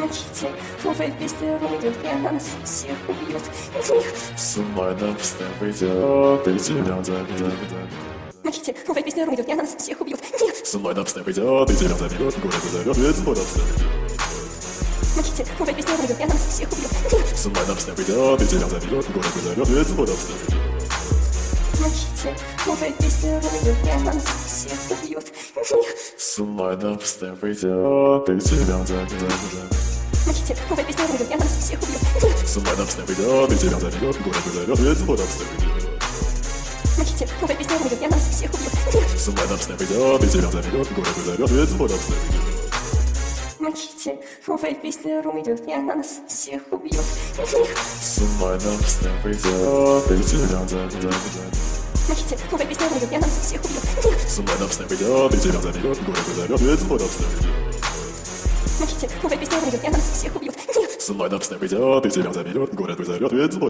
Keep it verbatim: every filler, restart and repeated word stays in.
Помогите, новая песня уйдет, и она нас всех убьет. Нет. С ума дабстеп идет, и тебя забьет. Помогите, новая песня уйдет, и она нас всех убьет. Нет. С ума дабстеп идет, и тебя забьет. Город взорвет, ведь свой дабстеп идет. Помогите, новая песня уйдет, и она нас всех убьет. Нет. С ума дабстеп идет, и тебя забьет. Город взорвет, ведь свой дабстеп идет. Помогите, новая песня уйдет, и она нас всех убьет. Нет. С ума дабстеп идет, и тебя забьет. Помогите, новая песня уйдет, и она нас всех убьет. Нет. С ума дабстеп идет, и тебя забьет. Город взорвет, ведь свой дабстеп идет. Помогите, новая песня уйдет, и она нас всех убьет. Нет. С ума дабстеп идет, и тебя забьет. Город взорвет, ведь свой дабстеп идет. Помогите, новая песня уйдет, и она нас всех убьет. Нет. С ума дабстеп идет, и тебя забьет. Помогите, новая песня уйдет, и она нас всех убьет. Нет. С ума дабстеп идет, и тебя забьет. Город взорвет, ведь свой дабстеп идет. Помогите, новая песня уйдет, и она нас всех убьет. Нет. С ума дабстеп идет, и тебя забьет. Город взорвет, ведь свой